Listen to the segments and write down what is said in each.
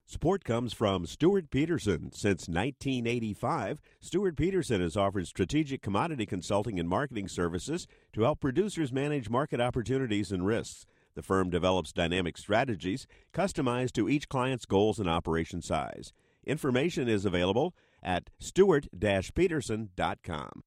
Support comes from Stuart Peterson. Since 1985, Stuart Peterson has offered strategic commodity consulting and marketing services to help producers manage market opportunities and risks. The firm develops dynamic strategies customized to each client's goals and operation size. Information is available at stewart-peterson.com.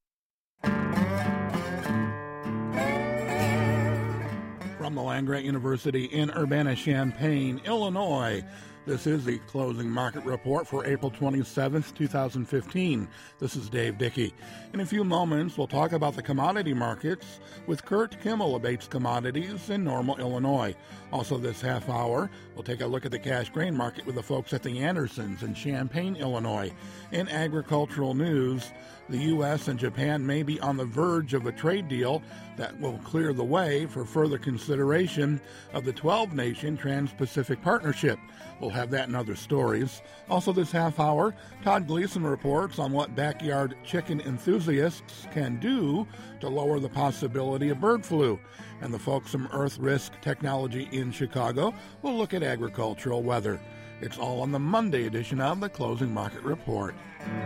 From the land-grant University in Urbana-Champaign, Illinois, this is the closing market report for April 27th, 2015. This is Dave Dickey. In a few moments, we'll talk about the commodity markets with Kurt Kimmel of Bates Commodities in Normal, Illinois. Also this half hour, we'll take a look at the cash grain market with the folks at the Andersons in Champaign, Illinois. In agricultural news, the U.S. and Japan may be on the verge of a trade deal that will clear the way for further consideration of the 12-nation Trans-Pacific Partnership. We'll have that in other stories. Also this half hour, Todd Gleason reports on what backyard chicken enthusiasts can do to lower the possibility of bird flu. And the folks from Earth Risk Technology in Chicago will look at agricultural weather. It's all on the Monday edition of the Closing Market Report.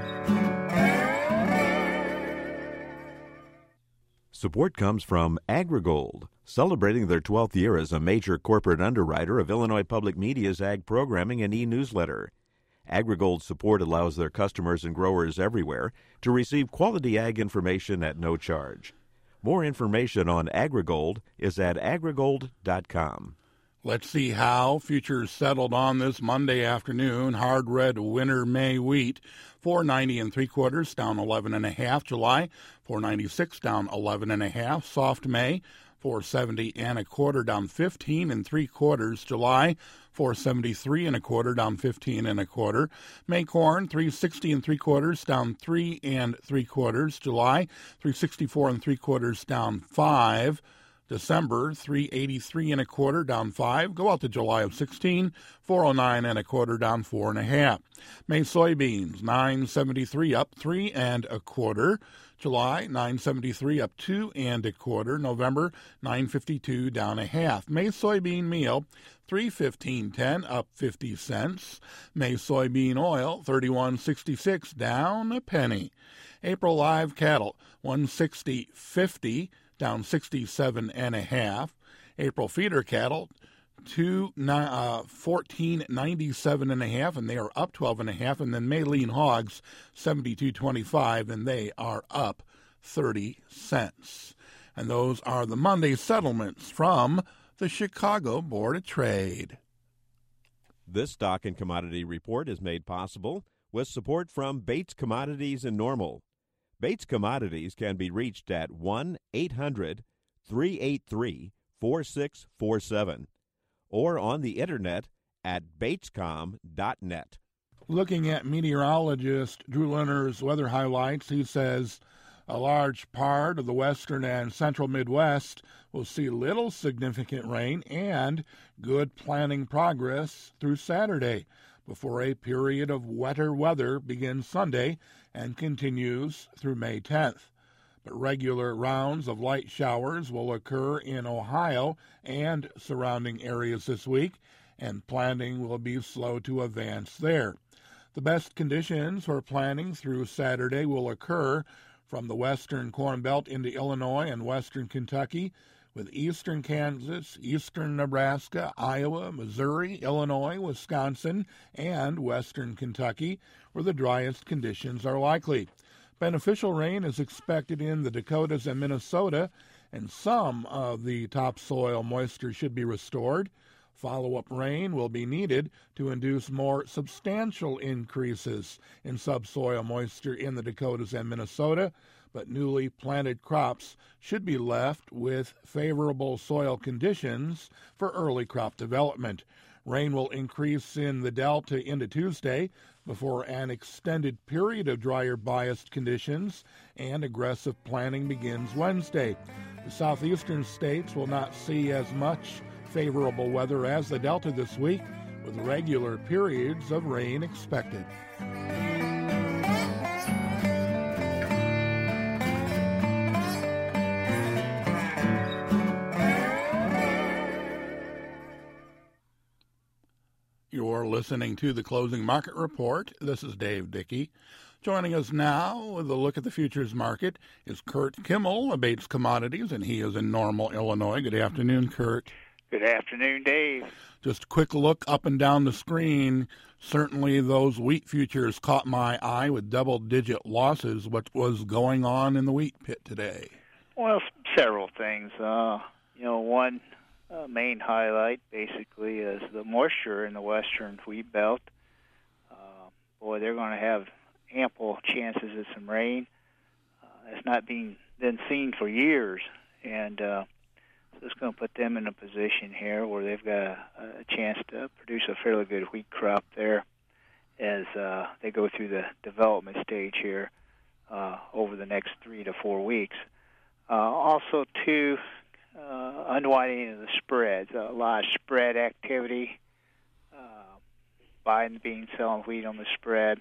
Support comes from AgriGold, celebrating their 12th year as a major corporate underwriter of Illinois Public Media's ag programming and e-newsletter. AgriGold's support allows their customers and growers everywhere to receive quality ag information at no charge. More information on AgriGold is at agrigold.com. Let's see how futures settled on this Monday afternoon. Hard red winter May wheat, $4.90 3/4, down 11.5. July, $4.96, down 11.5. Soft May, $4.70 1/4, down 15 3/4. July, $4.73 1/4, down 15 1/4. May corn, $3.60 3/4, down 3 3/4. July, $3.64 3/4, down 5. December, $3.83 1/4, down 5. Go out to July of 16, $4.09 1/4, down 4.5. May soybeans, $9.73, up 3 1/4. July, $9.73, up 2 1/4. November, $9.52, down 1/2. May soybean meal, $3.15.10, up 50 cents. May soybean oil, $31.66, down a penny. April live cattle, $160.50, down 67.5. April feeder cattle, $14.97.5, and they are up 12.5. And then May lean hogs, $72.25, and they are up 30 cents. And those are the Monday settlements from the Chicago Board of Trade. This stock and commodity report is made possible with support from Bates Commodities in Normal. Bates Commodities can be reached at 1-800-383-4647 or on the internet at batescom.net. Looking at meteorologist Drew Linner's weather highlights, he says a large part of the western and central Midwest will see little significant rain and good planting progress through Saturday before a period of wetter weather begins Sunday and continues through May 10th. But regular rounds of light showers will occur in Ohio and surrounding areas this week, and planting will be slow to advance there. The best conditions for planting through Saturday will occur from the western Corn Belt into Illinois and western Kentucky, with eastern Kansas, eastern Nebraska, Iowa, Missouri, Illinois, Wisconsin, and western Kentucky, where the driest conditions are likely. Beneficial rain is expected in the Dakotas and Minnesota, and some of the topsoil moisture should be restored. Follow-up rain will be needed to induce more substantial increases in subsoil moisture in the Dakotas and Minnesota, but newly planted crops should be left with favorable soil conditions for early crop development. Rain will increase in the Delta into Tuesday before an extended period of drier biased conditions and aggressive planting begins Wednesday. The southeastern states will not see as much favorable weather as the Delta this week, with regular periods of rain expected. You're listening to the Closing Market Report. This is Dave Dickey. Joining us now with a look at the futures market is Kurt Kimmel of Bates Commodities, and he is in Normal, Illinois. Good afternoon, Kurt. Good afternoon, Dave. Just a quick look up and down the screen. Certainly those wheat futures caught my eye with double-digit losses. What was going on in the wheat pit today? Well, several things. One main highlight basically is the moisture in the western wheat belt. They're going to have ample chances of some rain. It's not been seen for years, and so it's going to put them in a position here where they've got a chance to produce a fairly good wheat crop there as they go through the development stage here over the next 3 to 4 weeks. Also, too, unwinding of the spreads. A lot of spread activity, buying the beans, selling wheat on the spread,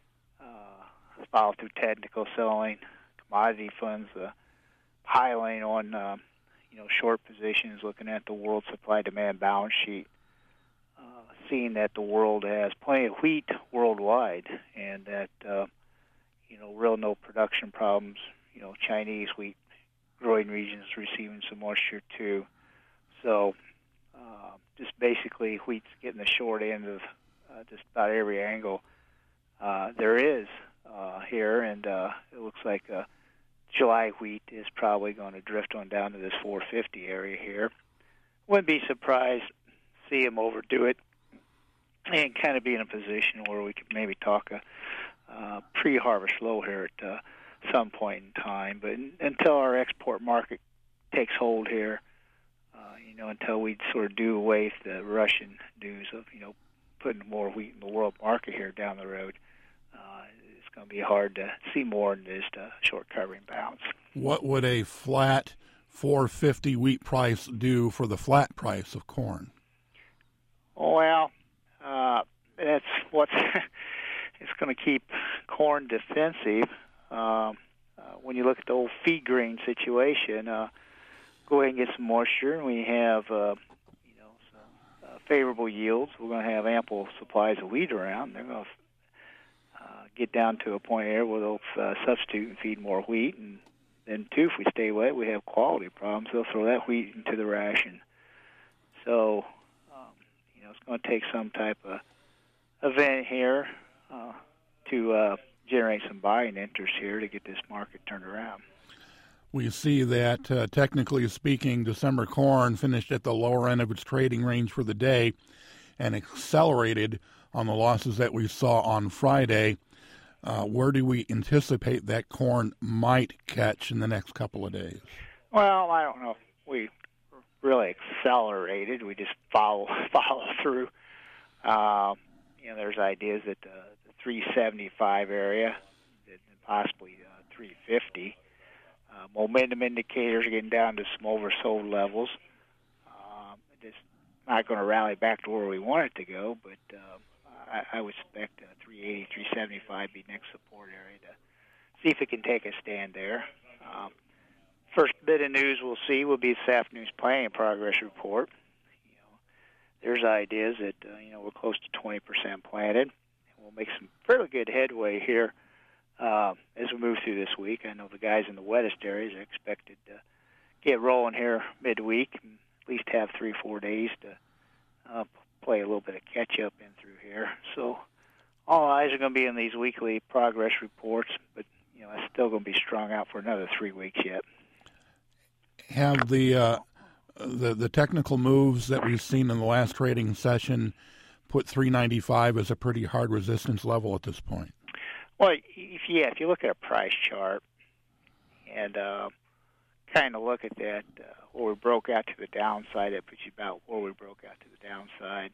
follow through technical selling, commodity funds piling on short positions, looking at the world supply-demand balance sheet, seeing that the world has plenty of wheat worldwide and that, real no production problems. Chinese wheat growing regions receiving some moisture too. So just basically wheat's getting the short end of just about every angle there is here, and it looks like July wheat is probably going to drift on down to this 450 area here. Wouldn't be surprised to see them overdo it and kind of be in a position where we could maybe talk a pre-harvest low here at some point in time. But until our export market takes hold here, until we sort of do away with the Russian news of, putting more wheat in the world market here down the road, it's going to be hard to see more than just a short covering bounce. What would a flat 450 wheat price do for the flat price of corn? Well, that's what's it's going to keep corn defensive. When you look at the whole feed grain situation, go ahead and get some moisture, and we have some favorable yields. We're going to have ample supplies of wheat around. They're going to get down to a point here where they'll substitute and feed more wheat, and then too, if we stay wet, we have quality problems. They'll throw that wheat into the ration. So, it's going to take some type of event here to generate some buying interest here to get this market turned around. We see that, technically speaking, December corn finished at the lower end of its trading range for the day and accelerated on the losses that we saw on Friday. Where do we anticipate that corn might catch in the next couple of days? Well, I don't know if we really accelerated. We just follow through. There's ideas that the 375 area, and possibly 350. Momentum indicators are getting down to some oversold levels. It's not going to rally back to where we want it to go, but I would expect 380, 375 be next support area to see if it can take a stand there. First bit of news we'll see will be this afternoon's planting progress report. There's ideas that we're close to 20% planted, and we'll make some fairly good headway here as we move through this week. I know the guys in the wettest areas are expected to get rolling here midweek, and at least have 3-4 days to play a little bit of catch-up in through here. So all eyes are going to be on these weekly progress reports, but it's still going to be strung out for another 3 weeks yet. Have the technical moves that we've seen in the last trading session put 395 as a pretty hard resistance level at this point? Well, if you look at a price chart and kind of look at that, where we broke out to the downside, that puts you about where we broke out to the downside.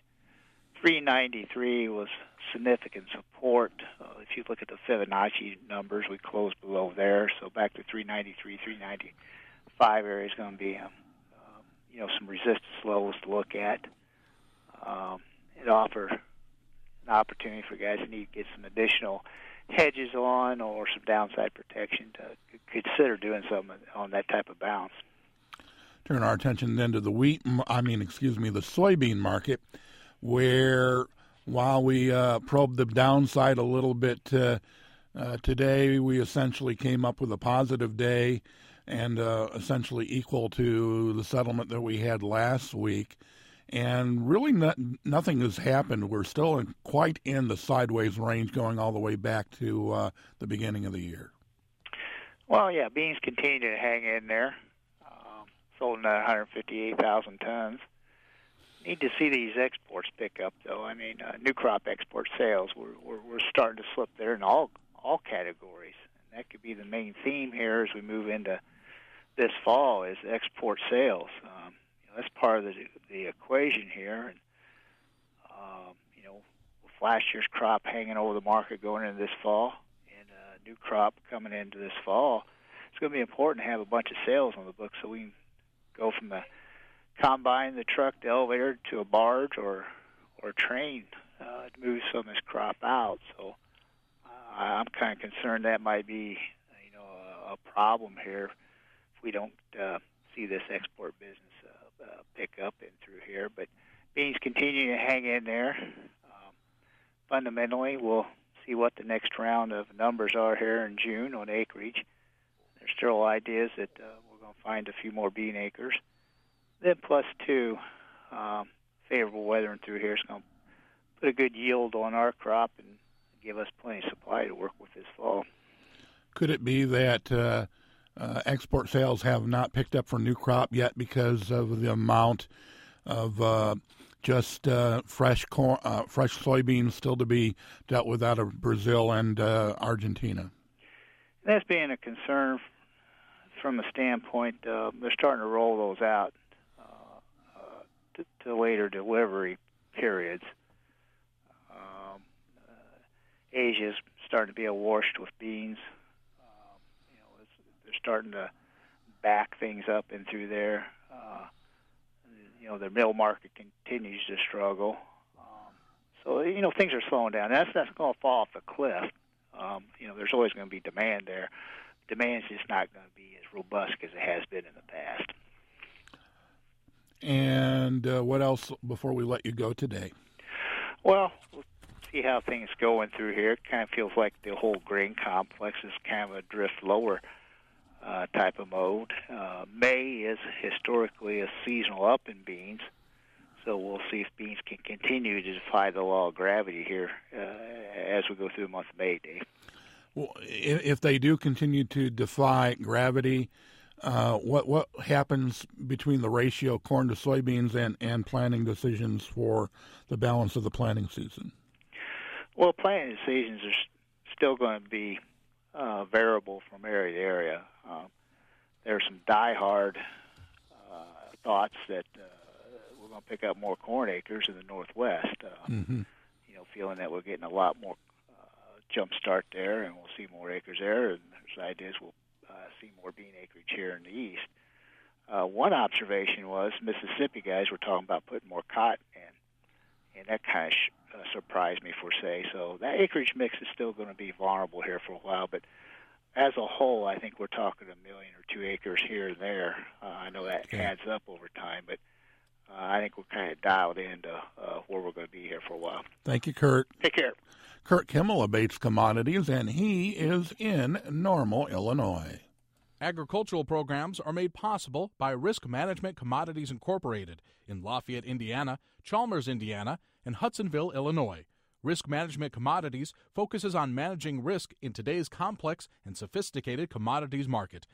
393 was significant support. If you look at the Fibonacci numbers, we closed below there, so back to 393, 395 area is going to be some resistance levels to look at. It offers an opportunity for guys that need to get some additional hedges on or some downside protection to consider doing something on that type of bounce. Turn our attention then to the soybean market, where While we probed the downside a little bit today, we essentially came up with a positive day and essentially equal to the settlement that we had last week. And really nothing has happened. We're still quite in the sideways range going all the way back to the beginning of the year. Well, yeah, beans continue to hang in there. Sold in 158,000 tons. Need to see these exports pick up, though. I mean, new crop export sales, we're starting to slip there in all categories. And that could be the main theme here as we move into this fall is export sales. That's part of the equation here. And, with last year's crop hanging over the market going into this fall and a new crop coming into this fall, it's going to be important to have a bunch of sales on the books so we can go from the combine, the truck, the elevator to a barge or a train to move some of this crop out. So I'm kind of concerned that might be a problem here if we don't see this export business pick up in through here. But beans continue to hang in there. Fundamentally, we'll see what the next round of numbers are here in June on acreage. There's still ideas that we're going to find a few more bean acres. Then plus two, favorable weather through here is going to put a good yield on our crop and give us plenty of supply to work with this fall. Could it be that export sales have not picked up for new crop yet because of the amount of just fresh soybeans still to be dealt with out of Brazil and Argentina? That's being a concern from a standpoint. They're starting to roll those out to later delivery periods. Asia's starting to be awash with beans. They're starting to back things up in through there. The mill market continues to struggle. So things are slowing down. That's going to fall off a cliff. There's always going to be demand there. Demand's just not going to be as robust as it has been in the past. And what else before we let you go today? Well, we'll see how things going through here. It kind of feels like the whole grain complex is kind of a drift lower type of mode. May is historically a seasonal up in beans, so we'll see if beans can continue to defy the law of gravity here as we go through the month of May, Dave. Well, if they do continue to defy gravity, what happens between the ratio corn to soybeans and planting decisions for the balance of the planting season? Well, planting decisions are still going to be variable from area to area. There are some diehard thoughts that we're going to pick up more corn acres in the Northwest. Feeling that we're getting a lot more jump start there, and we'll see more acres there. And there's ideas we'll see more bean acreage here in the east. One observation was Mississippi guys were talking about putting more cotton in, and that kind of surprised me for say. So that acreage mix is still going to be vulnerable here for a while, but as a whole, I think we're talking 1 million or 2 acres here and there. I know that adds up over time, but I think we're kind of dialed into where we're going to be here for a while. Thank you, Kurt. Take care. Kurt Kimmel of Bates Commodities, and he is in Normal, Illinois. Agricultural programs are made possible by Risk Management Commodities Incorporated in Lafayette, Indiana, Chalmers, Indiana, and Hudsonville, Illinois. Risk Management Commodities focuses on managing risk in today's complex and sophisticated commodities market.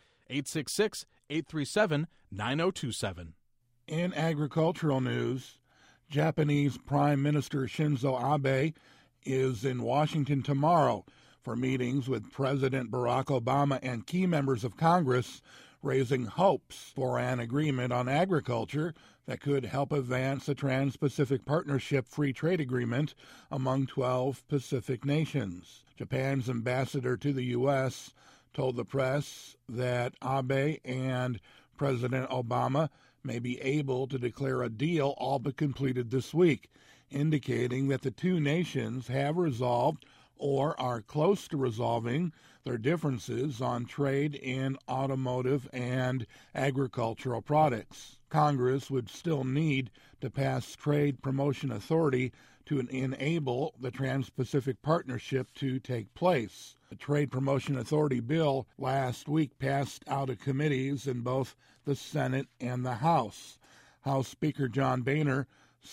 866-837-9027. In agricultural news, Japanese Prime Minister Shinzo Abe is in Washington tomorrow for meetings with President Barack Obama and key members of Congress, raising hopes for an agreement on agriculture that could help advance the Trans-Pacific Partnership Free Trade Agreement among 12 Pacific nations. Japan's ambassador to the U.S. told the press that Abe and President Obama may be able to declare a deal all but completed this week, indicating that the two nations have resolved or are close to resolving their differences on trade in automotive and agricultural products. Congress would still need to pass Trade Promotion Authority to enable the Trans-Pacific Partnership to take place. The Trade Promotion Authority bill last week passed out of committees in both the Senate and the House. House Speaker John Boehner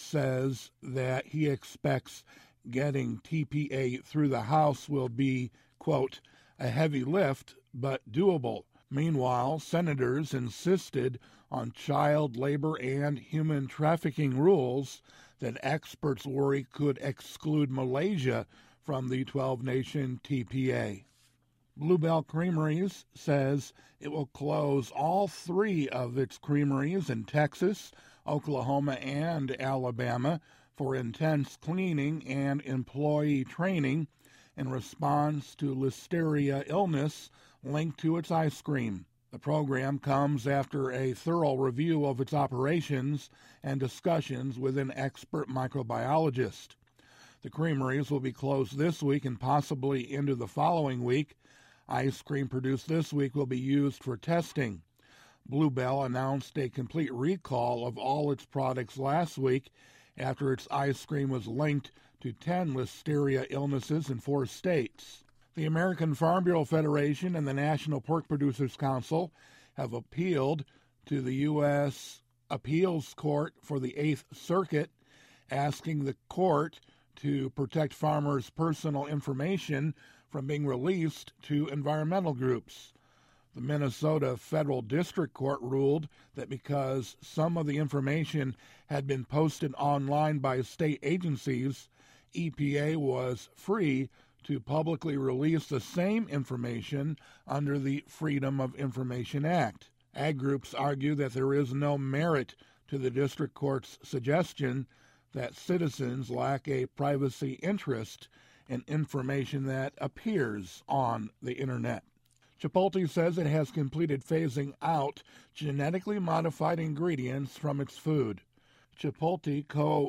says that he expects getting TPA through the House will be, quote, a heavy lift, but doable. Meanwhile, senators insisted on child labor and human trafficking rules that experts worry could exclude Malaysia from the 12-nation TPA. Bluebell Creameries says it will close all 3 of its creameries in Texas, Oklahoma, and Alabama for intense cleaning and employee training in response to listeria illness linked to its ice cream. The program comes after a thorough review of its operations and discussions with an expert microbiologist. The creameries will be closed this week and possibly into the following week. Ice cream produced this week will be used for testing. Bluebell announced a complete recall of all its products last week after its ice cream was linked to 10 listeria illnesses in 4 states. The American Farm Bureau Federation and the National Pork Producers Council have appealed to the U.S. Appeals Court for the 8th Circuit, asking the court to protect farmers' personal information from being released to environmental groups. The Minnesota Federal District Court ruled that because some of the information had been posted online by state agencies, EPA was free to publicly release the same information under the Freedom of Information Act. Ag groups argue that there is no merit to the district court's suggestion that citizens lack a privacy interest in information that appears on the Internet. Chipotle says it has completed phasing out genetically modified ingredients from its food. Chipotle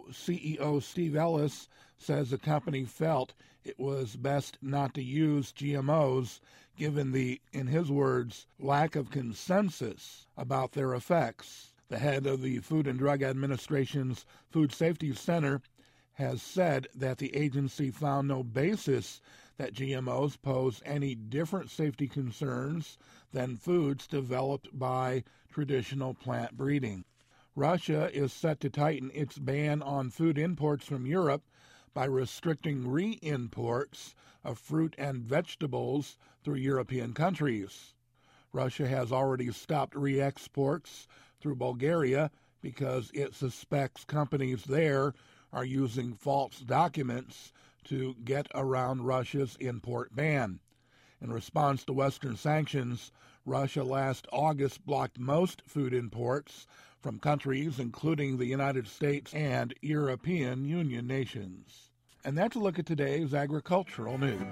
co-CEO Steve Ellis says the company felt it was best not to use GMOs given the, in his words, lack of consensus about their effects. The head of the Food and Drug Administration's Food Safety Center has said that the agency found no basis that GMOs pose any different safety concerns than foods developed by traditional plant breeding. Russia is set to tighten its ban on food imports from Europe by restricting re-imports of fruit and vegetables through European countries. Russia has already stopped re-exports through Bulgaria because it suspects companies there are using false documents to get around Russia's import ban. In response to Western sanctions, Russia last August blocked most food imports from countries including the United States and European Union nations. And that's a look at today's agricultural news.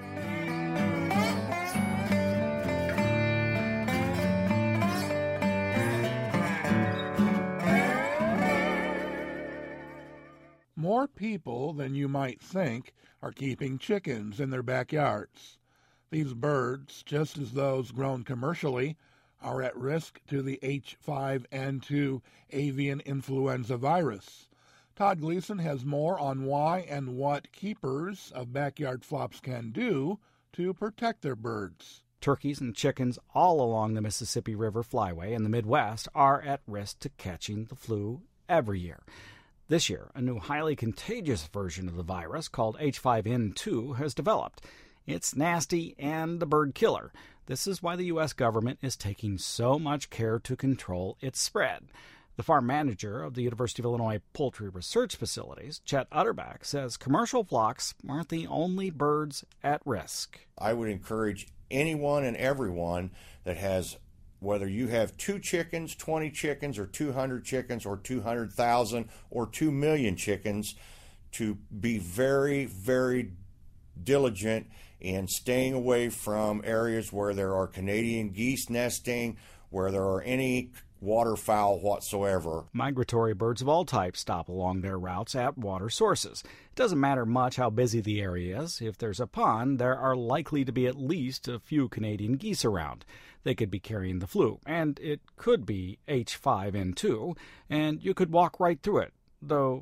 More people than you might think are keeping chickens in their backyards. These birds, just as those grown commercially, are at risk to the H5N2 avian influenza virus. Todd Gleason has more on why and what keepers of backyard flops can do to protect their birds. Turkeys and chickens all along the Mississippi River Flyway in the Midwest are at risk to catching the flu every year. This year, a new highly contagious version of the virus called H5N2 has developed. It's nasty and a bird killer. This is why the U.S. government is taking so much care to control its spread. The farm manager of the University of Illinois Poultry Research Facilities, Chet Utterback, says commercial flocks aren't the only birds at risk. I would encourage anyone and everyone that has, whether you have 2 chickens, 20 chickens, or 200 chickens, or 200,000, or 2 million chickens, to be very, very diligent in staying away from areas where there are Canadian geese nesting, where there are any waterfowl whatsoever. Migratory birds of all types stop along their routes at water sources. It doesn't matter much how busy the area is. If there's a pond, there are likely to be at least a few Canadian geese around. They could be carrying the flu, and it could be H5N2, and you could walk right through it, though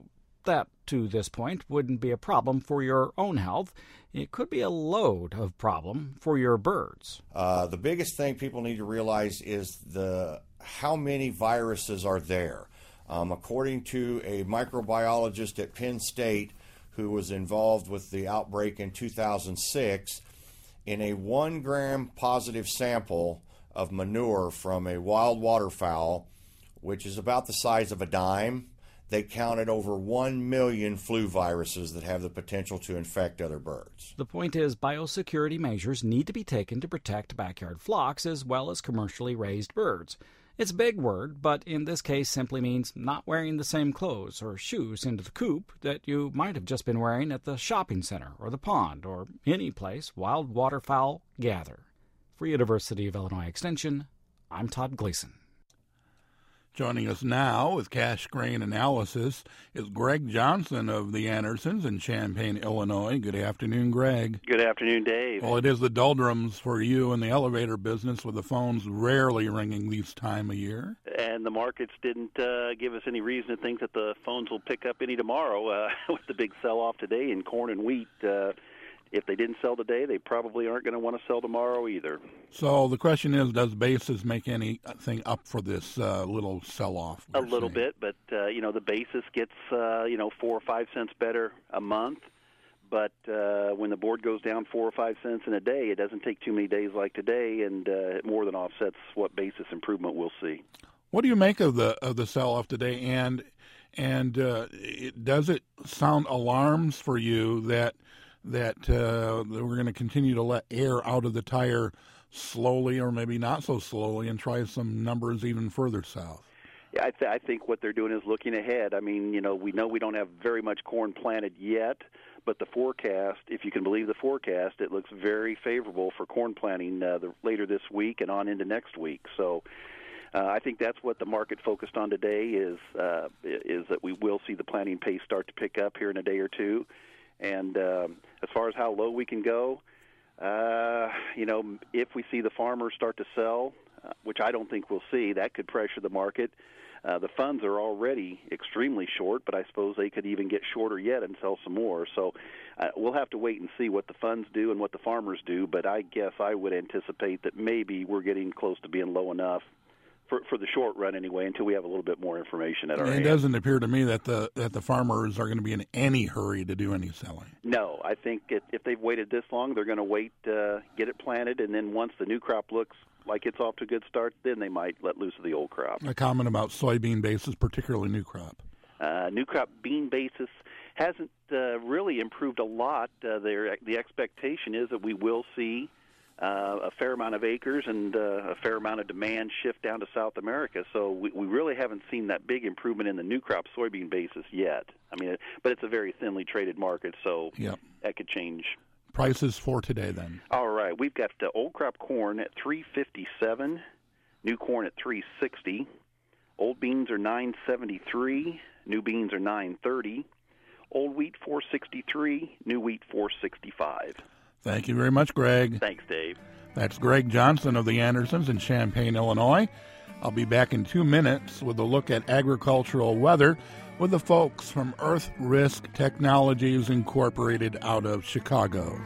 that, to this point, wouldn't be a problem for your own health. It could be a load of problem for your birds. The biggest thing people need to realize is how many viruses are there. According to a microbiologist at Penn State who was involved with the outbreak in 2006, in a 1 gram positive sample of manure from a wild waterfowl, which is about the size of a dime, they counted over 1 million flu viruses that have the potential to infect other birds. The point is, biosecurity measures need to be taken to protect backyard flocks as well as commercially raised birds. It's a big word, but in this case simply means not wearing the same clothes or shoes into the coop that you might have just been wearing at the shopping center or the pond or any place wild waterfowl gather. For University of Illinois Extension, I'm Todd Gleason. Joining us now with cash grain analysis is Greg Johnson of the Andersons in Champaign, Illinois. Good afternoon, Greg. Good afternoon, Dave. Well, it is the doldrums for you in the elevator business with the phones rarely ringing this time of year. And the markets didn't give us any reason to think that the phones will pick up any tomorrow with the big sell-off today in corn and wheat. If they didn't sell today, they probably aren't going to want to sell tomorrow either. So the question is, does basis make anything up for this little sell-off? A little bit, but the basis gets 4 or 5 cents better a month. But when the board goes down 4 or 5 cents in a day, it doesn't take too many days like today, and it more than offsets what basis improvement we'll see. What do you make of the sell-off today? And does it sound alarms for you that we're going to continue to let air out of the tire slowly, or maybe not so slowly, and try some numbers even further south? Yeah, I think what they're doing is looking ahead. I mean, we know we don't have very much corn planted yet, but the forecast, if you can believe the forecast, it looks very favorable for corn planting later this week and on into next week. So I think that's what the market focused on today is that we will see the planting pace start to pick up here in a day or two. And as far as how low we can go, if we see the farmers start to sell, which I don't think we'll see, that could pressure the market. The funds are already extremely short, but I suppose they could even get shorter yet and sell some more. So we'll have to wait and see what the funds do and what the farmers do, but I guess I would anticipate that maybe we're getting close to being low enough for the short run anyway, until we have a little bit more information at our hand. It doesn't appear to me that the farmers are going to be in any hurry to do any selling. No, I think if they've waited this long, they're going to wait, get it planted, and then once the new crop looks like it's off to a good start, then they might let loose of the old crop. A comment about soybean basis, particularly new crop. New crop bean basis hasn't really improved a lot. The expectation is that we will see a fair amount of acres and a fair amount of demand shift down to South America. So we really haven't seen that big improvement in the new crop soybean basis yet. I mean, but it's a very thinly traded market, so that could change. Prices for today, then. All right, we've got old crop corn at $3.57, new corn at $3.60, old beans are $9.73, new beans are $9.30, old wheat $4.63, new wheat $4.65. Thank you very much, Greg. Thanks, Dave. That's Greg Johnson of the Andersons in Champaign, Illinois. I'll be back in 2 minutes with a look at agricultural weather with the folks from Earth Risk Technologies Incorporated out of Chicago.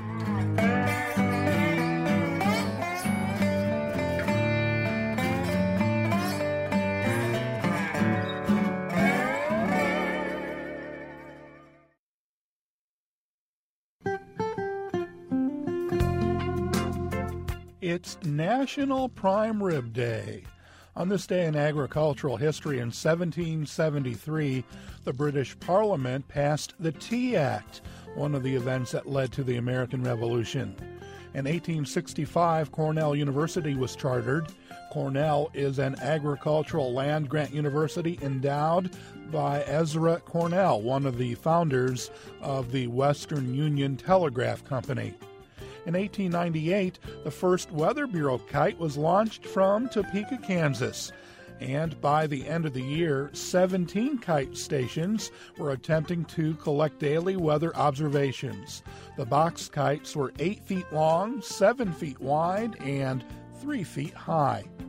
It's National Prime Rib Day. On this day in agricultural history in 1773, the British Parliament passed the Tea Act, one of the events that led to the American Revolution. In 1865, Cornell University was chartered. Cornell is an agricultural land-grant university endowed by Ezra Cornell, one of the founders of the Western Union Telegraph Company. In 1898, the first Weather Bureau kite was launched from Topeka, Kansas. And by the end of the year, 17 kite stations were attempting to collect daily weather observations. The box kites were 8 feet long, 7 feet wide, and 3 feet high.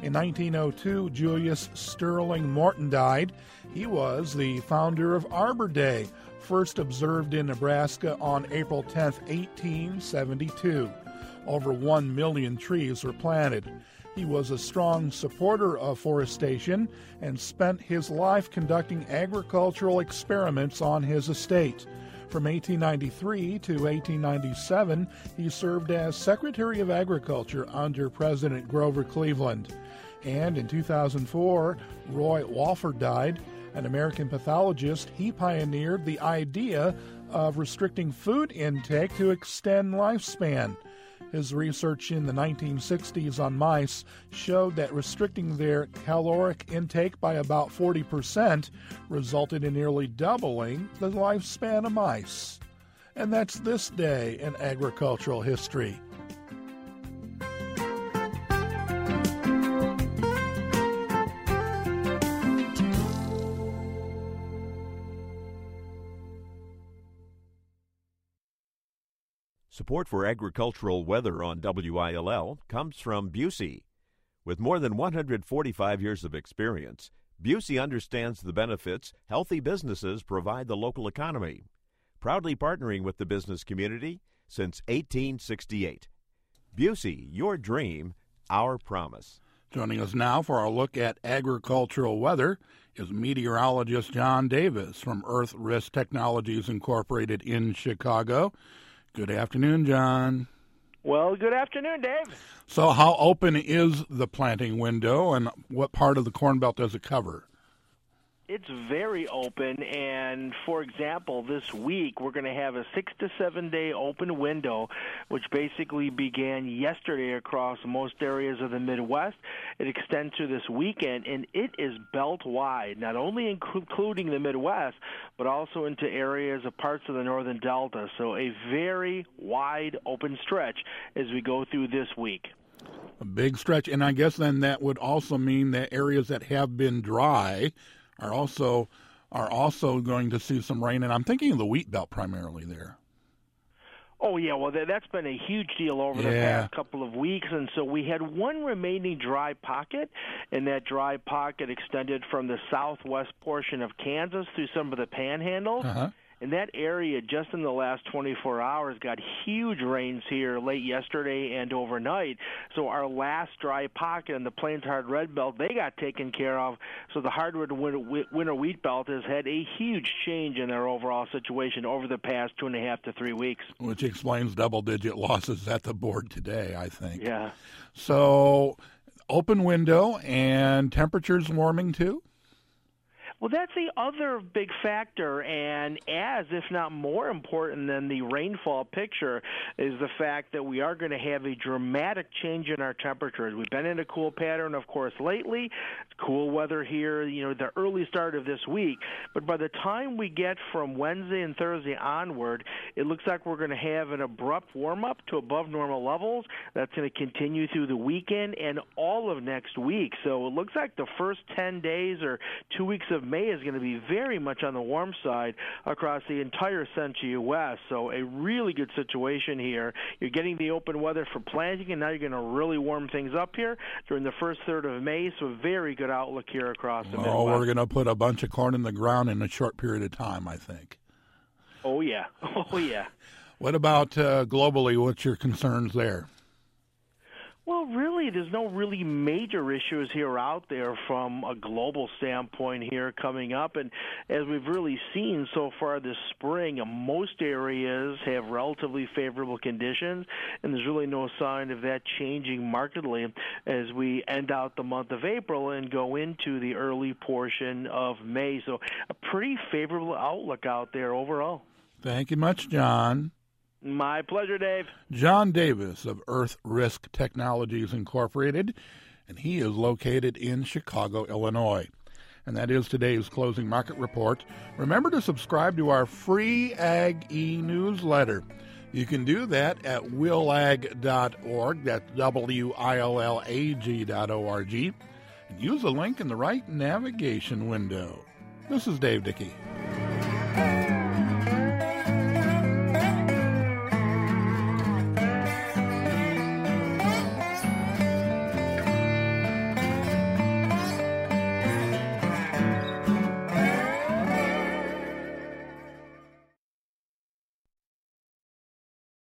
In 1902, Julius Sterling Morton died. He was the founder of Arbor Day, first observed in Nebraska on April 10, 1872. Over 1 million trees were planted. He was a strong supporter of forestation and spent his life conducting agricultural experiments on his estate. From 1893 to 1897, he served as Secretary of Agriculture under President Grover Cleveland. And in 2004, Roy Walford died. An American pathologist, he pioneered the idea of restricting food intake to extend lifespan. His research in the 1960s on mice showed that restricting their caloric intake by about 40% resulted in nearly doubling the lifespan of mice. And that's this day in agricultural history. Support for agricultural weather on WILL comes from Busey. With more than 145 years of experience, Busey understands the benefits healthy businesses provide the local economy, proudly partnering with the business community since 1868. Busey, your dream, our promise. Joining us now for our look at agricultural weather is meteorologist John Davis from Earth Risk Technologies Incorporated in Chicago. Good afternoon, John. Well, good afternoon, Dave. So how open is the planting window, and what part of the Corn Belt does it cover? It's very open, and for example, this week we're going to have a 6 to 7 day open window, which basically began yesterday across most areas of the Midwest. It extends through this weekend, and it is belt-wide, not only including the Midwest, but also into areas of parts of the Northern Delta. So a very wide open stretch as we go through this week. A big stretch, and I guess then that would also mean that areas that have been dry are also going to see some rain, and I'm thinking of the wheat belt primarily there. Oh, yeah, well, that's been a huge deal over the past couple of weeks, and so we had one remaining dry pocket, and that dry pocket extended from the southwest portion of Kansas through some of the panhandles. Uh-huh. And that area, just in the last 24 hours, got huge rains here late yesterday and overnight. So our last dry pocket in the Plains Hard Red Belt, they got taken care of. So the hardwood winter wheat belt has had a huge change in their overall situation over the past 2.5 to 3 weeks. Which explains double-digit losses at the board today, I think. Yeah. So open window, and temperatures warming too? Well, that's the other big factor, and as, if not more important than the rainfall picture, is the fact that we are going to have a dramatic change in our temperatures. We've been in a cool pattern, of course, lately. It's cool weather here, the early start of this week. But by the time we get from Wednesday and Thursday onward, it looks like we're going to have an abrupt warm-up to above normal levels. That's going to continue through the weekend and all of next week. So it looks like the first 10 days or 2 weeks of May is going to be very much on the warm side across the entire central U.S., so a really good situation here. You're getting the open weather for planting, and now you're going to really warm things up here during the first third of May, so a very good outlook here across the Midwest. Oh, we're going to put a bunch of corn in the ground in a short period of time, I think. Oh, yeah. Oh, yeah. What about globally? What's your concerns there? Well, really, there's no really major issues here out there from a global standpoint here coming up. And as we've really seen so far this spring, most areas have relatively favorable conditions, and there's really no sign of that changing markedly as we end out the month of April and go into the early portion of May. So a pretty favorable outlook out there overall. Thank you much, John. My pleasure, Dave. John Davis of Earth Risk Technologies Incorporated, and he is located in Chicago, Illinois. And that is today's closing market report. Remember to subscribe to our free Ag e-newsletter. You can do that at willag.org, that's WILLAG.org, and use the link in the right navigation window. This is Dave Dickey.